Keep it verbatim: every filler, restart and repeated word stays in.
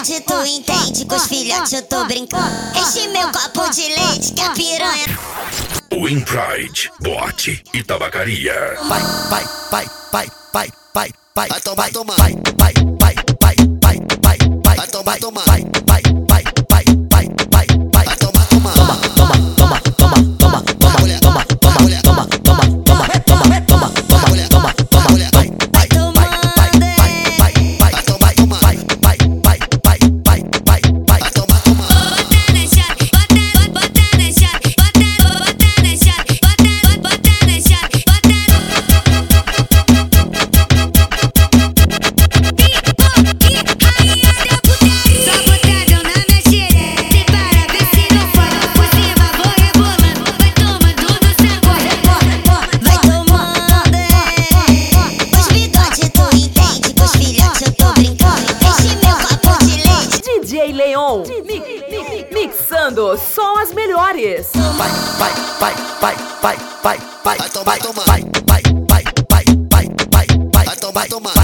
bigode tu entende, com os filhotes eu tô brincando. Enche meu copo de leite que a piranha. Win Pride, boate e tabacaria. Vai, vai, vai, vai, vai, vai, vai, vai tomar, tomar. Vai, vai, vai, vai, vai, vai, vai, vai tomar, tomar. Vai, vai, vai, vai, vai, vai, vai, vai tomar, tomar. Toma, toma, toma, toma, toma, toma, mulher, toma, toma, mulher, toma, toma, toma, toma, toma, toma, mulher, toma, toma, mulher, vai, vai, vai, vai, vai, vai, vai, vai tomar, tomar. vai, vai, vai, vai, vai, vai, vai, vai tomar, tomar. Bota na chave, bota, bota na chave, bota, bota na chave, bota, bota na chave, bota. Só botadão na minha xereca, se para ver se não for. Por cima vou rebolando, vai tomando no sabor. Vai tomando, é. Os bigode tu entende, com os filhotes eu tô brincando. Enche meu copo de leite. D J Leon, mi- mi- mixando só as melhores. vai, vai, vai, vai, vai, vai, vai, Vai tomar, tomar. vai, vai, vai, vai, vai, vai, vai, Vai tomar, tomar.